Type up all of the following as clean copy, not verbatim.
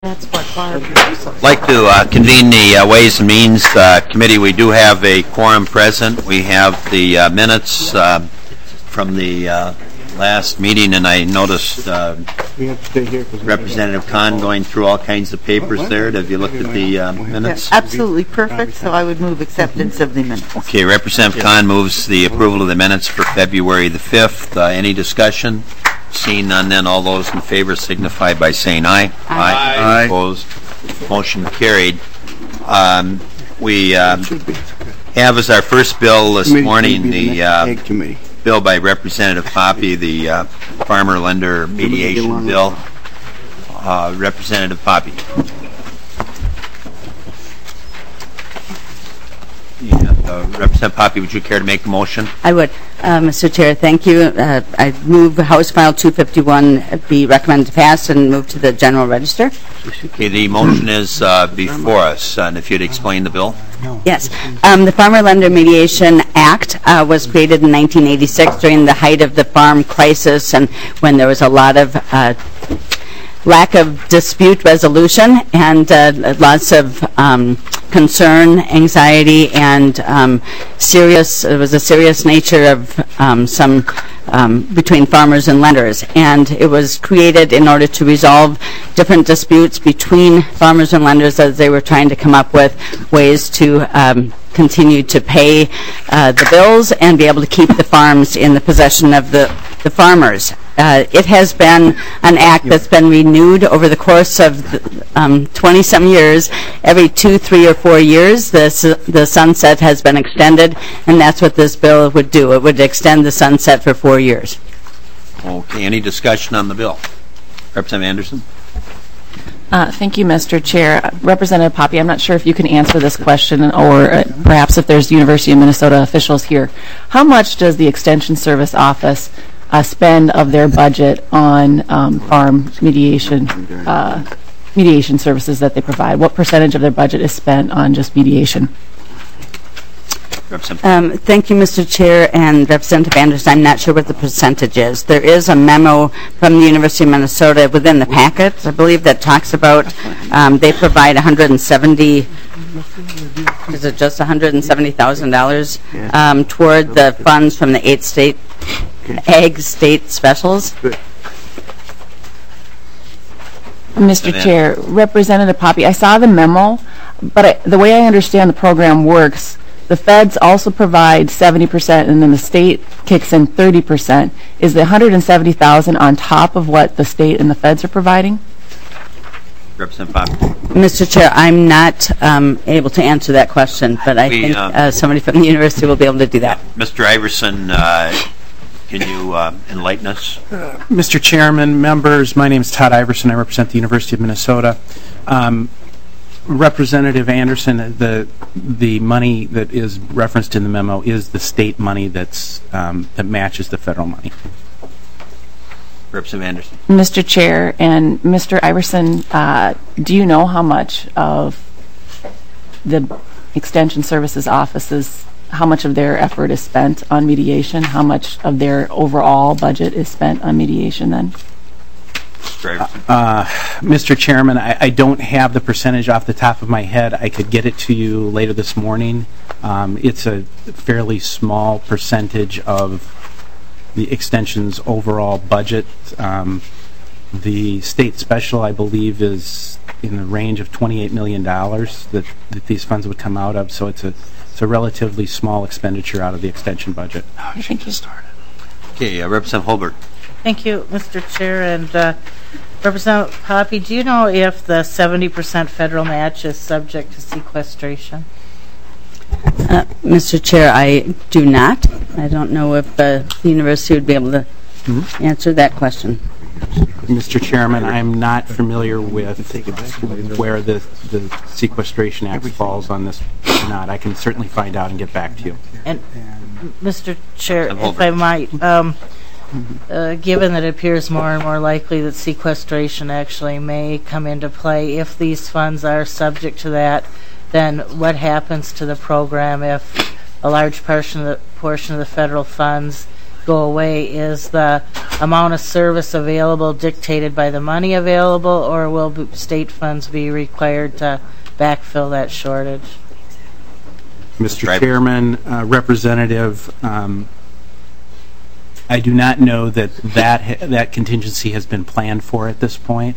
That's what Barb I'd like to convene the Ways and Means Committee. We do have a quorum present. We have the minutes from the last meeting, and I noticed Representative Khan going through all kinds of papers there. Have you looked at the minutes? Yes, absolutely perfect, so I would move acceptance of the minutes. Okay, Representative Khan moves the approval of the minutes for February the 5th. Any discussion? Seeing none, then all those in favor signify by saying aye. Aye. Opposed? Motion carried. We have as our first bill this morning the bill by Representative Poppe, the Farmer Lender Mediation Bill. Representative Poppe. Representative Poppe, would you care to make the motion? I would. Mr. Chair, thank you. I move House File 251 be recommended to pass and move to the General Register. Okay, the motion is before us, and if you'd explain the bill. Yes. The Farmer Lender Mediation Act was created in 1986 during the height of the farm crisis and when there was a lot of lack of dispute resolution and lots of concern, anxiety, and it was a serious nature of some between farmers and lenders. And it was created in order to resolve different disputes between farmers and lenders as they were trying to come up with ways to continue to pay the bills and be able to keep the farms in the possession of the farmers. It has been an act that's been renewed over the course of 20-some years. Every 2, 3, or 4 years, the sunset has been extended, and that's what this bill would do. It would extend the sunset for 4 years. Okay, any discussion on the bill? Representative Anderson? Thank you, Mr. Chair. Representative Poppe, I'm not sure if you can answer this question or perhaps if there's University of Minnesota officials here. How much does the Extension Service Office spend of their budget on farm mediation services that they provide? What percentage of their budget is spent on just mediation? Thank you, Mr. Chair and Representative Anderson. I'm not sure what the percentage is. There is a memo from the University of Minnesota within the packet, I believe, that talks about they provide $170,000 toward the funds from the 8 state ag state specials. Mr. Chair, Representative Poppe, I saw the memo, but the way I understand the program works, the feds also provide 70% and then the state kicks in 30%. Is the $170,000 on top of what the state and the feds are providing? Representative Poppe. Mr. Chair, I'm not able to answer that question, but I think somebody from the university will be able to do that. Mr. Iverson, can you enlighten us? Mr. Chairman, members, my name is Todd Iverson. I represent the University of Minnesota. Representative Anderson, the money that is referenced in the memo is the state money that matches the federal money. Representative Anderson. Mr. Chair and Mr. Iverson, do you know how much of the Extension Services offices, how much of their effort is spent on mediation? How much of their overall budget is spent on mediation then? Mr. Chairman, I don't have the percentage off the top of my head. I could get it to you later this morning. It's a fairly small percentage of the extension's overall budget. The state special, I believe, is in the range of $28 million that these funds would come out of, so it's a relatively small expenditure out of the extension budget. Thank you. Okay, Representative Holbert. Thank you, Mr. Chair. And Representative Poppe, do you know if the 70% federal match is subject to sequestration? Mr. Chair, I do not. I don't know if the university would be able to answer that question. Mr. Chairman, I'm not familiar with where the Sequestration Act falls on this or not. I can certainly find out and get back to you. And Mr. Chair, if I might, given that it appears more and more likely that sequestration actually may come into play, if these funds are subject to that, then what happens to the program if a large portion of the federal funds go away. Is the amount of service available dictated by the money available, or will state funds be required to backfill that shortage? Mr. Chairman, Representative, I do not know that contingency has been planned for at this point.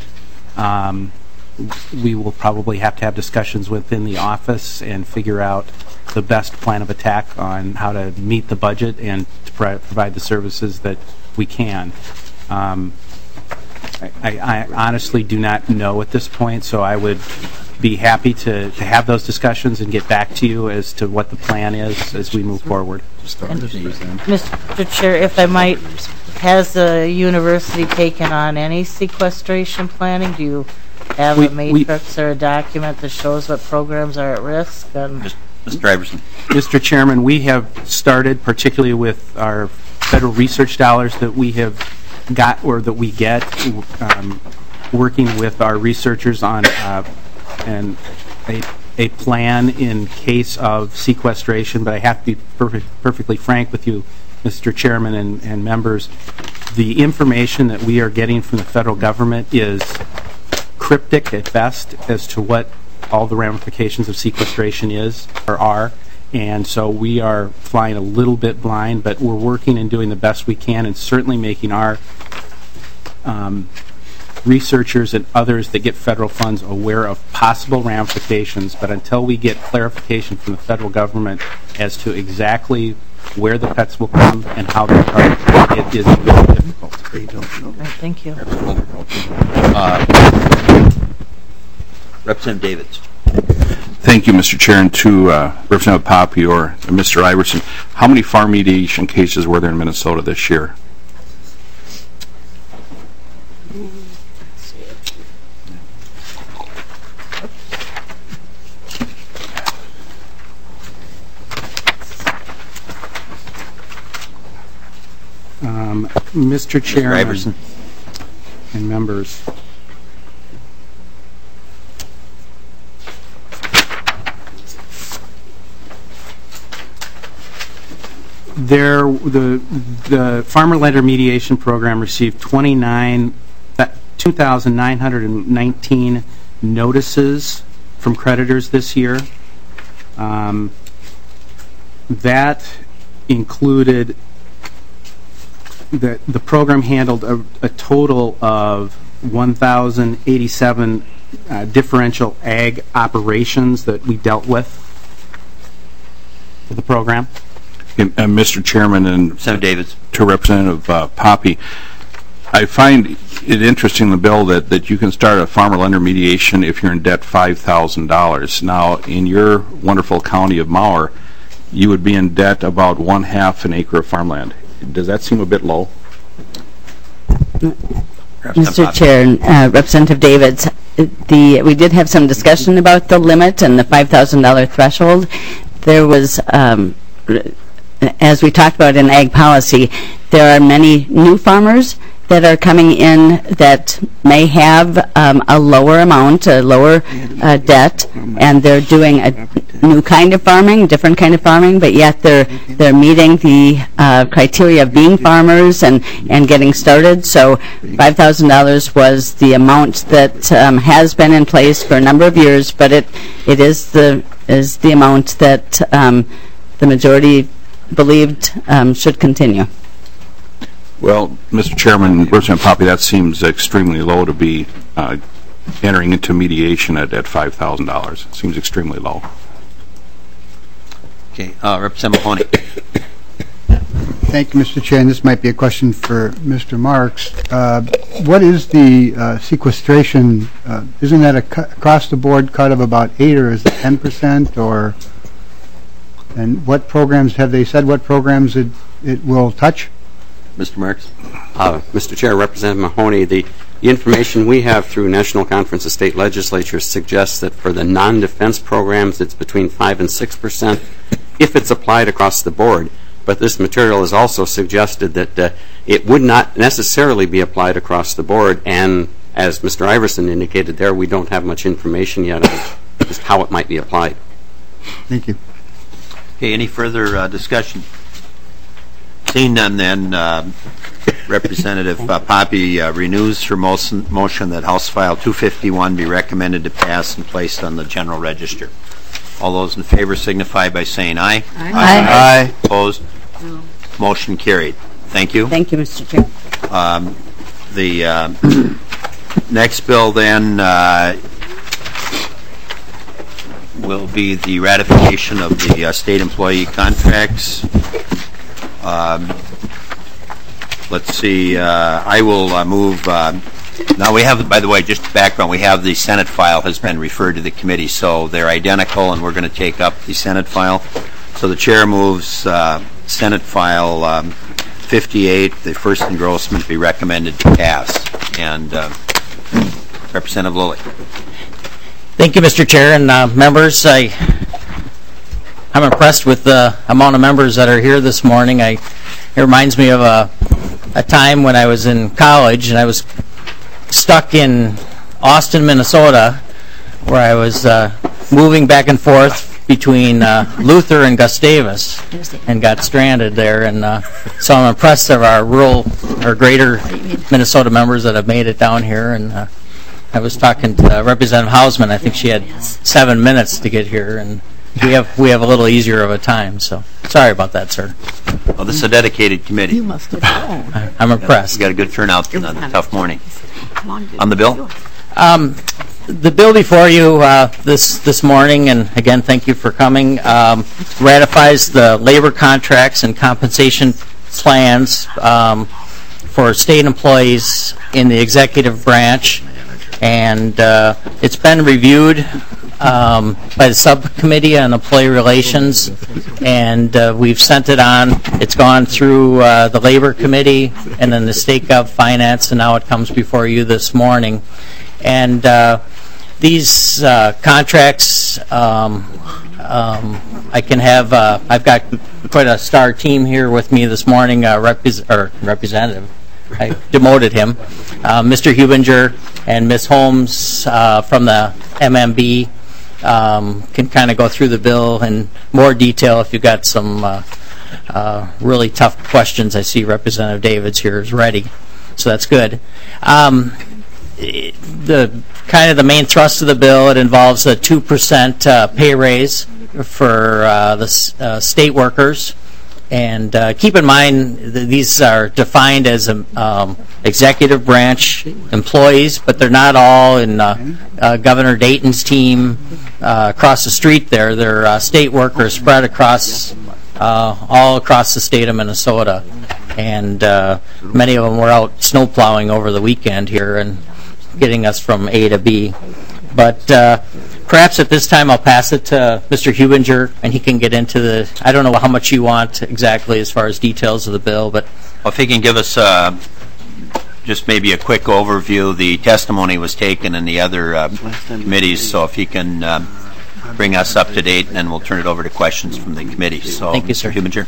We will probably have to have discussions within the office and figure out the best plan of attack on how to meet the budget and to provide the services that we can. I honestly do not know at this point, so I would be happy to have those discussions and get back to you as to what the plan is as we move forward. Mr. Chair, if I might, has the university taken on any sequestration planning? Do you have a matrix or a document that shows what programs are at risk? Mr. Iverson. Mr. Chairman, we have started, particularly with our federal research dollars that we have got or that we get, working with our researchers on a plan in case of sequestration. But I have to be perfectly frank with you, Mr. Chairman and members. The information that we are getting from the federal government is cryptic at best as to what all the ramifications of sequestration are, and so we are flying a little bit blind, but we're working and doing the best we can, and certainly making our researchers and others that get federal funds aware of possible ramifications. But until we get clarification from the federal government as to exactly where the cuts will come and how they're targeted, it is very difficult. They don't know. Right, thank you. Representative Davids. Thank you, Mr. Chair, and to Representative Poppe or Mr. Iverson. How many farm mediation cases were there in Minnesota this year? Mr. Chairman and members, the Farmer Lender Mediation Program received 2,919 notices from creditors this year. That included the program handled a total of 1,087 differential ag operations that we dealt with for the program. Mr. Chairman and Representative Davids. To Representative Poppe, I find it interesting in the bill that you can start a farmer lender mediation if you're in debt $5,000. Now, in your wonderful county of Mauer, you would be in debt about 1/2 an acre of farmland. Does that seem a bit low? Mr. Chair, Representative Davids, we did have some discussion about the limit and the $5,000 threshold. There was, as we talked about in ag policy, there are many new farmers that are coming in that may have a lower amount, a lower debt, and they're doing a new kind of farming, different kind of farming, but yet they're meeting the criteria of being farmers and getting started. So $5,000 was the amount that has been in place for a number of years, but it is the amount that the majority believed should continue. Well, Mr. Chairman, Representative Poppe, that seems extremely low to be entering into mediation at $5,000. It seems extremely low. Okay, Representative Mahoney. Thank you, Mr. Chair, and this might be a question for Mr. Marks. What is the sequestration? Isn't that across-the-board cut of about 8, or is it 10%? Or and what programs have they said? What programs it will touch? Mr. Marks. Mr. Chair, Representative Mahoney, the information we have through National Conference of State Legislatures suggests that for the non-defense programs, it's between 5 and 6% if it's applied across the board. But this material has also suggested that it would not necessarily be applied across the board, and as Mr. Iverson indicated there, we don't have much information yet of just how it might be applied. Thank you. Okay, any further discussion? Seeing none, then Representative Poppy renews her motion that House File 251 be recommended to pass and placed on the General Register. All those in favor signify by saying aye. Aye. Opposed? No. Motion carried. Thank you. Thank you, Mr. Chair. The next bill then will be the ratification of the state employee contracts. Let's see, I will move, now we have, by the way, just background, we have the Senate file has been referred to the committee, so they're identical, and we're going to take up the Senate file. So the chair moves Senate file 58, the first engrossment be recommended to pass. And Representative Lilly. Thank you, Mr. Chair, and members. I'm impressed with the amount of members that are here this morning. It reminds me of a time when I was in college, and I was stuck in Austin, Minnesota, where I was moving back and forth between Luther and Gustavus, and got stranded there. And so I'm impressed of our rural or greater Minnesota members that have made it down here. And I was talking to Representative Hausman. I think she had 7 minutes to get here, and we have a little easier of a time. So sorry about that, sir. Well, this is a dedicated committee. You must have known. I'm impressed. We got a good turnout on a tough morning. On the bill? The bill before you this morning, and again, thank you for coming, ratifies the labor contracts and compensation plans for state employees in the executive branch. And it's been reviewed by the subcommittee on employee relations, and we've sent it on. It's gone through the labor committee and then the state gov finance, and now it comes before you this morning. And these contracts, I can have. I've got quite a star team here with me this morning. Representative, I demoted him, Mr. Hubinger and Ms. Holmes from the MMB can kind of go through the bill in more detail if you've got some really tough questions. I see Representative Davids here is ready, so that's good. The main thrust of the bill, it involves a 2% pay raise for the state workers. And keep in mind that these are defined as executive branch employees, but they're not all in Governor Dayton's team across the street there. They're state workers spread across all across the state of Minnesota. And many of them were out snow plowing over the weekend here and getting us from A to B. But perhaps at this time I'll pass it to Mr. Hubinger, and he can get into the, I don't know how much you want exactly as far as details of the bill, but... Well, if he can give us just maybe a quick overview. The testimony was taken in the other committees, so if he can bring us up to date, and then we'll turn it over to questions from the committee. So, thank you, sir. Hubinger.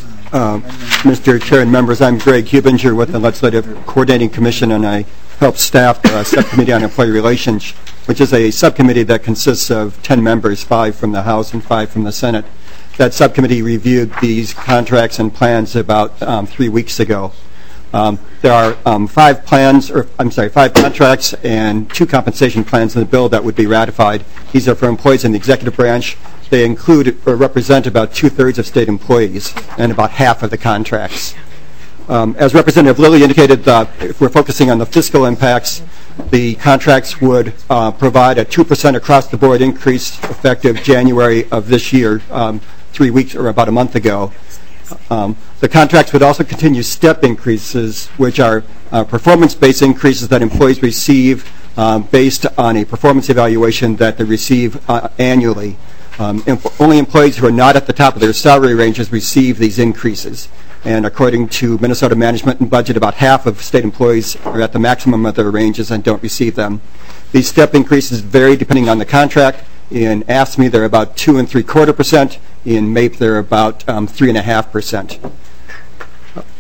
Mr. Chair and members, I'm Greg Hubinger with the Legislative Coordinating Commission, and I help staff the Subcommittee on Employee Relations, which is a subcommittee that consists of 10 members, 5 from the House and 5 from the Senate. That subcommittee reviewed these contracts and plans about 3 weeks ago. There are 5 contracts and 2 compensation plans in the bill that would be ratified. These are for employees in the executive branch. They include or represent about 2/3 of state employees and about half of the contracts. As Representative Lilly indicated, if we're focusing on the fiscal impacts, the contracts would provide a 2% across-the-board increase effective January of this year, 3 weeks or about a month ago. The contracts would also continue step increases, which are performance-based increases that employees receive based on a performance evaluation that they receive annually. Only employees who are not at the top of their salary ranges receive these increases. And according to Minnesota Management and Budget, about half of state employees are at the maximum of their ranges and don't receive them. These step increases vary depending on the contract. In AFSCME, they're about 2 3/4%. In MAPE, they're about 3.5%.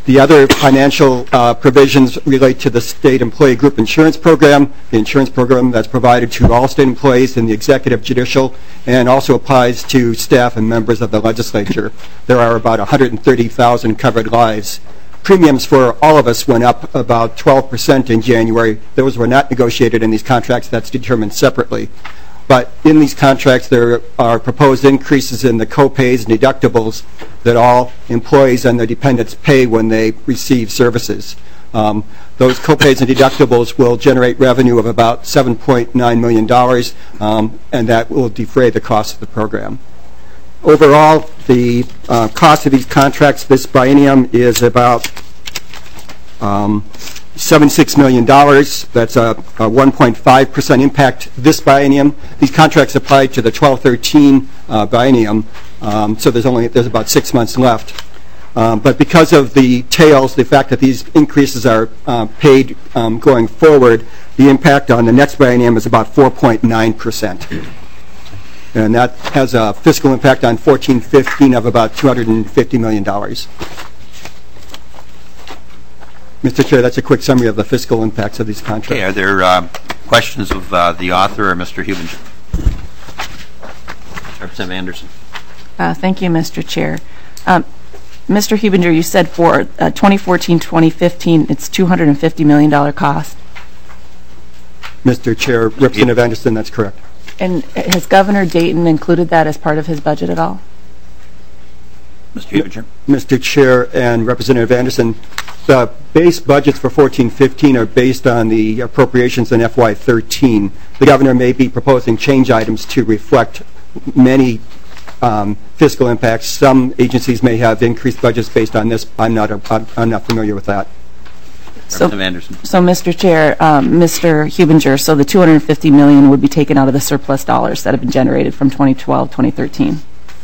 The other financial provisions relate to the state employee group insurance program, the insurance program that's provided to all state employees in the executive, judicial, and also applies to staff and members of the legislature. There are about 130,000 covered lives. Premiums for all of us went up about 12% in January. Those were not negotiated in these contracts. That's determined separately. But in these contracts, there are proposed increases in the co-pays and deductibles that all employees and their dependents pay when they receive services. Those co-pays and deductibles will generate revenue of about $7.9 million, and that will defray the cost of the program. Overall, the cost of these contracts this biennium is about $76 million. That's a 1.5% impact this biennium. These contracts apply to the 12-13 biennium, so there's about 6 months left. But because of the tails, the fact that these increases are paid going forward, the impact on the next biennium is about 4.9%. And that has a fiscal impact on 14-15 of about $250 million. Mr. Chair, that's a quick summary of the fiscal impacts of these contracts. Okay, are there questions of the author or Mr. Hubinger? Representative Anderson. Thank you, Mr. Chair. Mr. Hubinger, you said for 2014-2015, it's $250 million cost. Mr. Chair, Representative Anderson, that's correct. And has Governor Dayton included that as part of his budget at all? Mr. Hubinger. Mr. Chair and Representative Anderson, the base budgets for 14-15 are based on the appropriations in FY13. The governor may be proposing change items to reflect many fiscal impacts. Some agencies may have increased budgets based on this. I'm not familiar with that. So, Mr. Chair, Mr. Hubinger, so the $250 million would be taken out of the surplus dollars that have been generated from 2012-2013.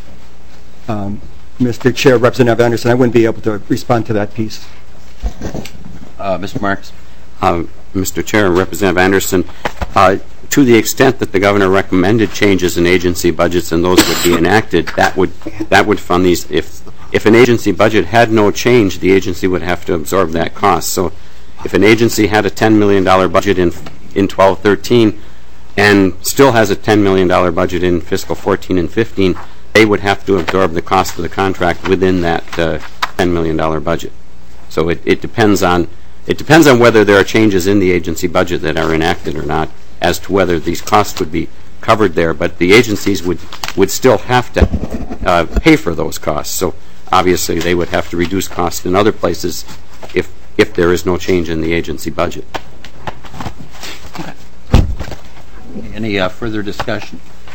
Mr. Chair, Representative Anderson, I wouldn't be able to respond to that piece. Mr. Marks. Mr. Chair, Representative Anderson, to the extent that the governor recommended changes in agency budgets and those would be enacted, that would fund these. If an agency budget had no change, the agency would have to absorb that cost. So if an agency had a $10 million budget in 12-13 and still has a $10 million budget in fiscal 14 and 15, they would have to absorb the cost of the contract within that $10 million budget. So it depends on whether there are changes in the agency budget that are enacted or not as to whether these costs would be covered there. But the agencies would still have to pay for those costs. So obviously they would have to reduce costs in other places if there is no change in the agency budget. Okay. Any further discussion?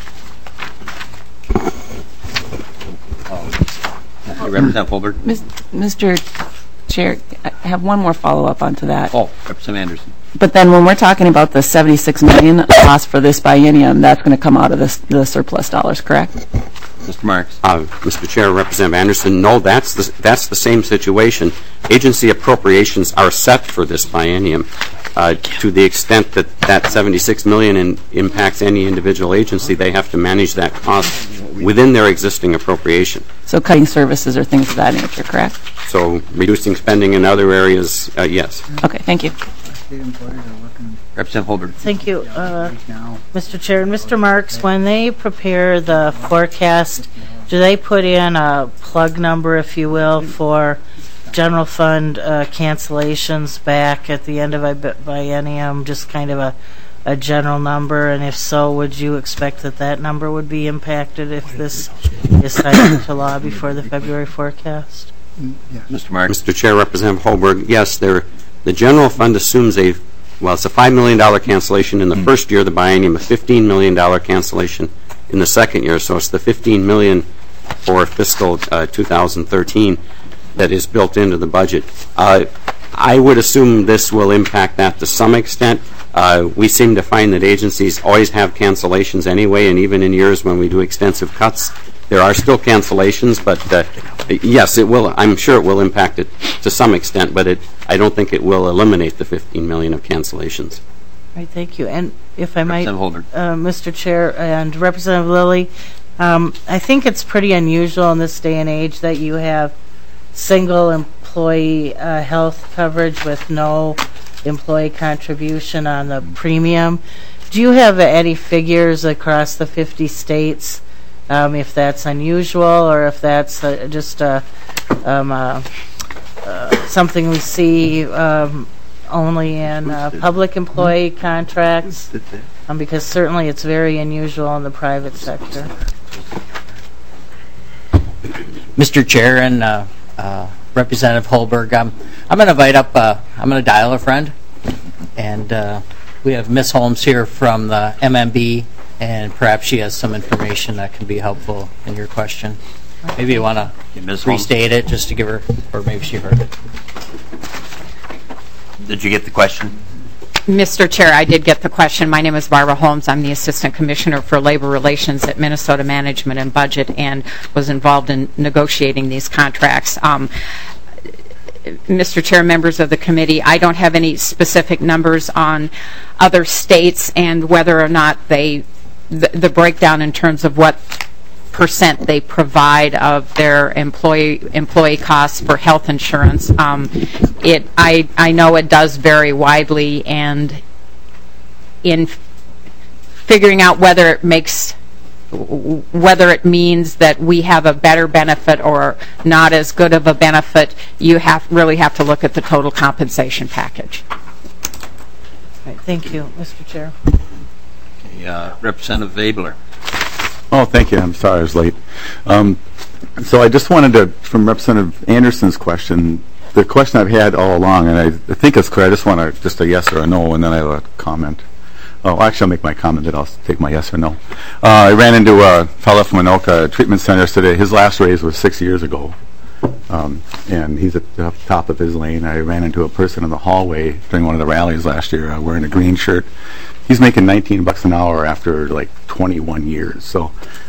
Representative Holberg. Mr. Chair, I have one more follow-up onto that. Oh, Representative Anderson. But then when we're talking about the $76 million cost for this biennium, that's going to come out of the surplus dollars, correct? Mr. Marks. Mr. Chair, Representative Anderson, no, that's the same situation. Agency appropriations are set for this biennium. To the extent that $76 million impacts any individual agency, they have to manage that cost within their existing appropriation. So cutting services or things of that nature, correct? So reducing spending in other areas, yes. Okay, thank you. Representative Holberg. Thank you, Mr. Chair. And Mr. Marks, when they prepare the forecast, do they put in a plug number, if you will, for general fund cancellations back at the end of a biennium, just kind of a general number? And if so, would you expect that number would be impacted if this is signed into law before the February forecast? Yes. Mr. Marks. Mr. Chair, Representative Holberg, yes, the general fund assumes it's a $5 million cancellation in the first year of the biennium, a $15 million cancellation in the second year. So it's the $15 million for fiscal 2013 that is built into the budget. I would assume this will impact that to some extent. We seem to find that agencies always have cancellations anyway, and even in years when we do extensive cuts, there are still cancellations. But yes, it will. I'm sure it will impact it to some extent, but I don't think it will eliminate the $15 million of cancellations. All right, thank you. And if I might, Mr. Chair and Representative Lilly, I think it's pretty unusual in this day and age that you have single employee health coverage with no employee contribution on the premium. Do you have any figures across the 50 states, if that's unusual or if that's just something we see only in public employee contracts? Because certainly it's very unusual in the private sector. Mr. Chair and Representative Holberg, I'm going to invite up, I'm going to dial a friend, and we have Ms. Holmes here from the MMB, and perhaps she has some information that can be helpful in your question. Maybe you want to restate it just to give her, or maybe she heard it. Did you get the question? Mr. Chair, I did get the question. My name is Barbara Holmes. I'm the Assistant Commissioner for Labor Relations at Minnesota Management and Budget and was involved in negotiating these contracts. Mr. Chair, members of the committee, I don't have any specific numbers on other states and whether or not the breakdown in terms of what percent they provide of their employee costs for health insurance. I know it does vary widely, and in figuring out whether it means that we have a better benefit or not as good of a benefit, you really have to look at the total compensation package. Right, thank you, Mr. Chair. Okay, Representative Abler. Oh, thank you. I'm sorry I was late. So I just wanted to, from Representative Anderson's question, the question I've had all along, and I think it's clear, I just want just a yes or a no, and then I have a comment. Oh, actually, I'll make my comment, then I'll take my yes or no. I ran into a fellow from Anoka Treatment Center today. His last raise was 6 years ago, and he's at the top of his lane. I ran into a person in the hallway during one of the rallies last year wearing a green shirt. He's making $19 an hour after like 21 years. So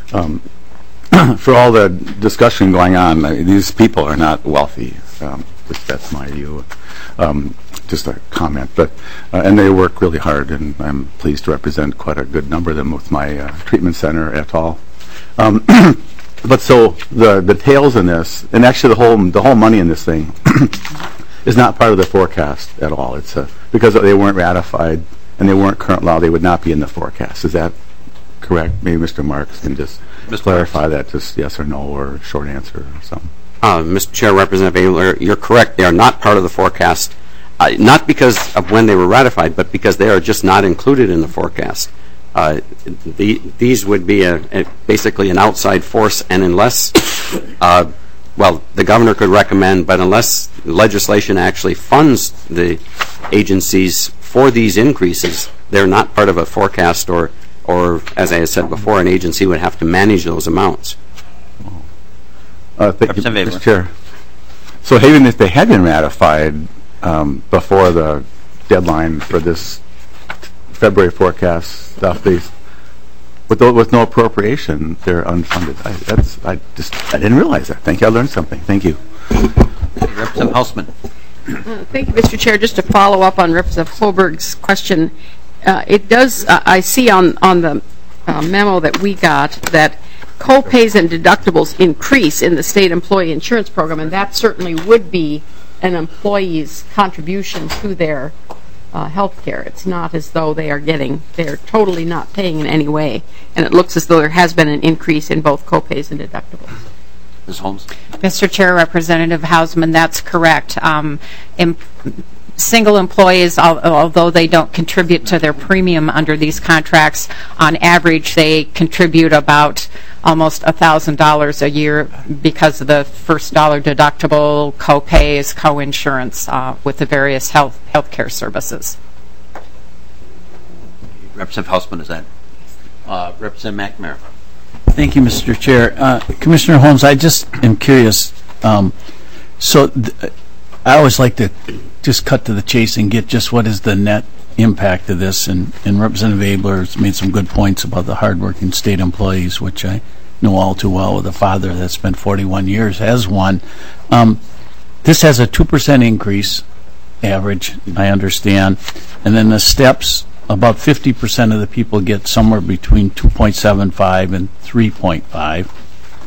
for all the discussion going on, these people are not wealthy. That's my view. Just a comment, but and they work really hard, and I'm pleased to represent quite a good number of them with my treatment center et al. But so the details in this, and actually the whole money in this thing is not part of the forecast at all. It's because they weren't ratified and they weren't current law, they would not be in the forecast. Is that correct? Maybe Mr. Marks can just clarify that, just yes or no, or short answer or something. Mr. Chair, Representative Abler, you're correct. They are not part of the forecast, not because of when they were ratified, but because they are just not included in the forecast. These would be basically an outside force, and unless, well, the governor could recommend, but unless legislation actually funds the agencies for these increases, they're not part of a forecast, or as I said before, an agency would have to manage those amounts. Thank you, Mr. Chair. So even if they had been ratified before the deadline for this February forecast stuff, with no appropriation, they're unfunded. I didn't realize that. Thank you. I learned something. Thank you. Representative Hausman. Thank you, Mr. Chair. Just to follow up on Representative Holberg's question, it does. I see on the memo that we got that co-pays and deductibles increase in the state employee insurance program, and that certainly would be an employee's contribution to their health care. It's not as though they're totally not paying in any way, and it looks as though there has been an increase in both co-pays and deductibles. Ms. Holmes. Mr. Chair, Representative Hausman, that's correct. Single employees, although they don't contribute to their premium under these contracts, on average they contribute about almost $1,000 a year because of the first dollar deductible, co-pays, co-insurance with the various health care services. Representative Hausman, is that? Representative McNamara. Thank you, Mr. Chair. Commissioner Holmes, I just am curious. I always like to just cut to the chase and get just what is the net impact of this. And Representative Abler has made some good points about the hardworking state employees, which I know all too well with a father that spent 41 years as one. This has a 2% increase average, I understand. And then the steps, about 50% of the people get somewhere between 2.75 and 3.5.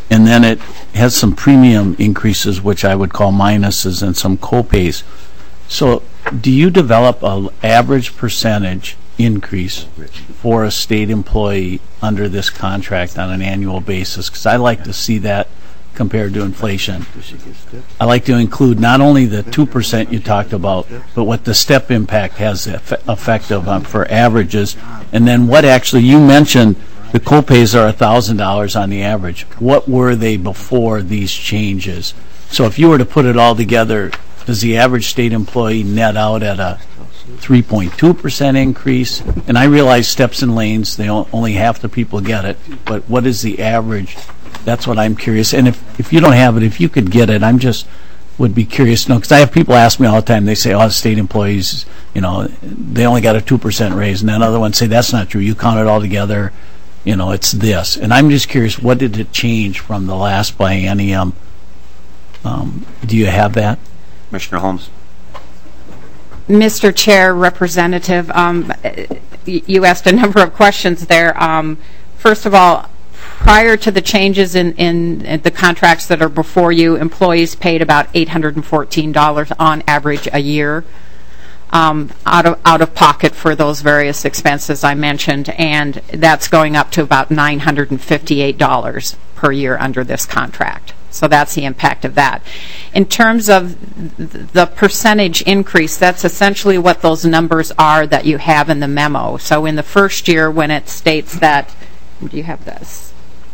and then it has some premium increases, which I would call minuses, and some co-pays. So do you develop an average percentage increase for a state employee under this contract on an annual basis? Because I like to see that compared to inflation. I like to include not only the 2% you talked about, but what the step impact has effect of for averages. And then what actually, you mentioned the co-pays are $1,000 on the average. What were they before these changes? So if you were to put it all together, does the average state employee net out at a 3.2% increase? And I realize steps and lanes, they only half the people get it, but what is the average? That's what I'm curious. And if you don't have it, if you could get it, I'm just would be curious to know, because I have people ask me all the time, they say, oh, state employees, they only got a 2% raise, and then other ones say, that's not true, you count it all together, it's this. And I'm just curious, what did it change from the last biennium? Do you have that? Commissioner Holmes. Mr. Chair, Representative, you asked a number of questions there. First of all, prior to the changes in the contracts that are before you, employees paid about $814 on average a year out of pocket for those various expenses I mentioned, and that's going up to about $958 per year under this contract. So that's the impact of that. In terms of the percentage increase, that's essentially what those numbers are that you have in the memo. So in the first year, when it states that, do you have this?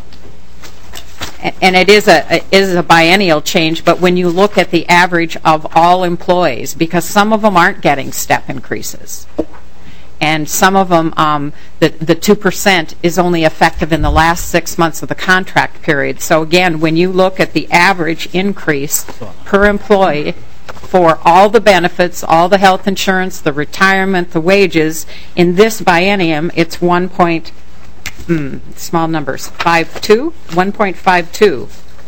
And it is a biennial change, but when you look at the average of all employees, because some of them aren't getting step increases, and some of them, the 2% is only effective in the last 6 months of the contract period. So again, when you look at the average increase per employee for all the benefits, all the health insurance, the retirement, the wages, in this biennium, it's small numbers, 1.52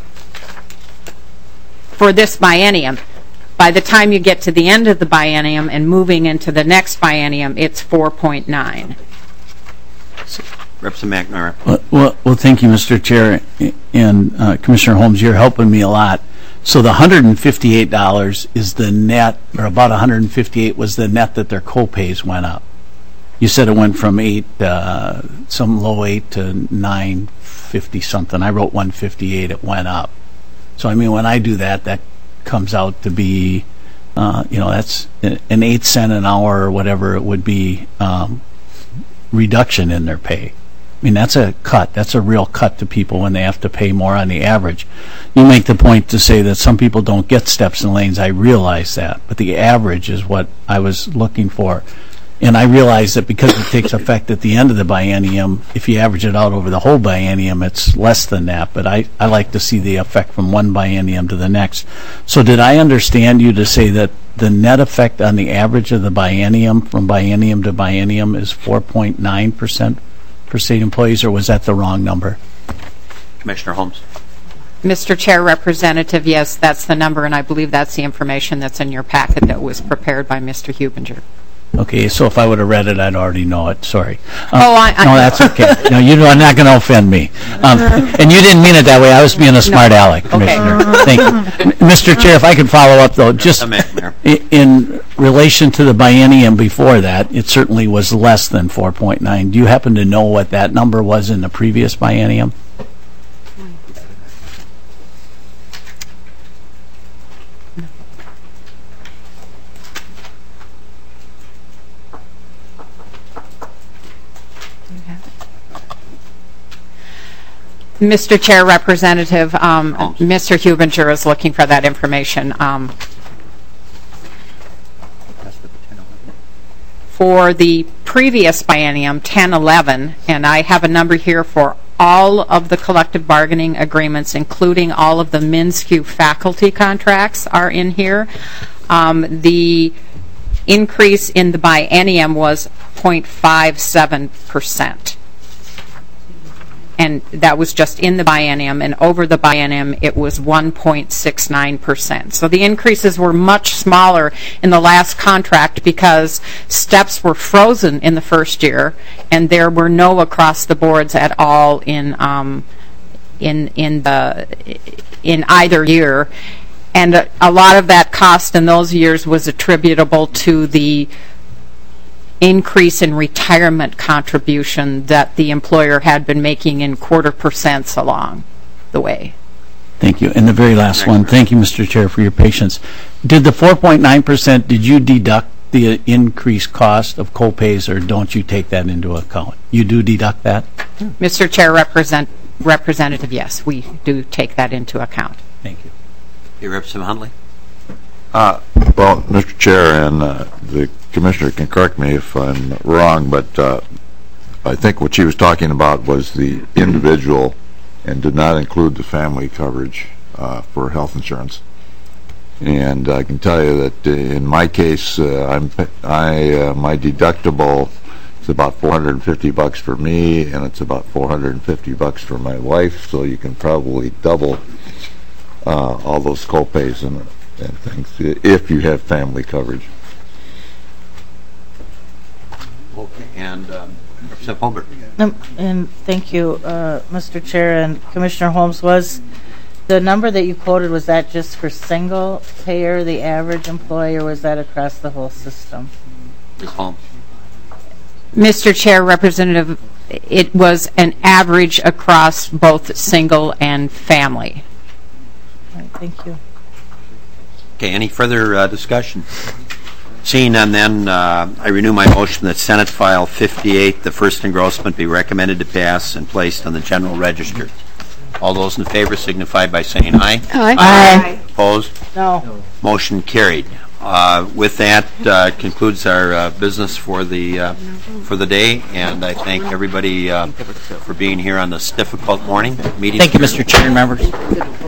for this biennium. By the time you get to the end of the biennium and moving into the next biennium, it's 4.9. Representative McNamara. Well, thank you, Mr. Chair, and Commissioner Holmes, you're helping me a lot. So the $158 is the net, or about $158 was the net that their co-pays went up. You said it went from some low 8 to 950 something. I wrote 158. It went up. So I mean, when I do that, that comes out to be, that's an 8 cent an hour or whatever it would be reduction in their pay. I mean, that's a cut. That's a real cut to people when they have to pay more on the average. You make the point to say that some people don't get steps and lanes. I realize that, but the average is what I was looking for. And I realize that because it takes effect at the end of the biennium, if you average it out over the whole biennium, it's less than that. But I like to see the effect from one biennium to the next. So did I understand you to say that the net effect on the average of the biennium from biennium to biennium is 4.9% for state employees, or was that the wrong number? Commissioner Holmes. Mr. Chair, Representative, yes, that's the number, and I believe that's the information that's in your packet that was prepared by Mr. Hubinger. Okay, so if I would have read it, I'd already know it. Sorry. No, that's okay. No, you're not going to offend me. And you didn't mean it that way. I was being a smart aleck, Commissioner. Okay. Thank you. Mr. Chair, if I could follow up, though, just in relation to the biennium before that, it certainly was less than 4.9. Do you happen to know what that number was in the previous biennium? Mr. Chair, Representative, Mr. Hubinger is looking for that information. For the previous biennium, 10-11, and I have a number here for all of the collective bargaining agreements, including all of the MnSCU faculty contracts are in here. The increase in the biennium was 0.57%. And that was just in the biennium, and over the biennium it was 1.69%. So the increases were much smaller in the last contract because steps were frozen in the first year, and there were no across the boards at all in in either year. And a lot of that cost in those years was attributable to the increase in retirement contribution that the employer had been making in 0.25% along the way. Thank you. And the very last one, thank you, Mr. Chair, for your patience. Did the 4.9%, did you deduct the increased cost of co-pays, or don't you take that into account? You do deduct that? Mr. Chair, Representative, yes, we do take that into account. Thank you. Representative Hundley? Well, Mr. Chair, and the Commissioner can correct me if I'm wrong, but I think what she was talking about was the individual and did not include the family coverage for health insurance. And I can tell you that in my case, my deductible is about $450 for me, and it's about $450 for my wife. So you can probably double all those co-pays and things if you have family coverage. Okay, and Representative Holbert. And thank you, Mr. Chair. And Commissioner Holmes, was the number that you quoted, was that just for single payer, the average employee, or was that across the whole system? Ms. Holmes. Mr. Chair, Representative, it was an average across both single and family. All right, thank you. Okay, any further discussion? Seeing none, then I renew my motion that Senate File 58, the first engrossment, be recommended to pass and placed on the General Register. All those in favor signify by saying aye. Aye. Aye. Opposed? No. Motion carried. With that concludes our business for the day, and I thank everybody for being here on this difficult morning. Meeting. Thank you, Mr. Chair and members.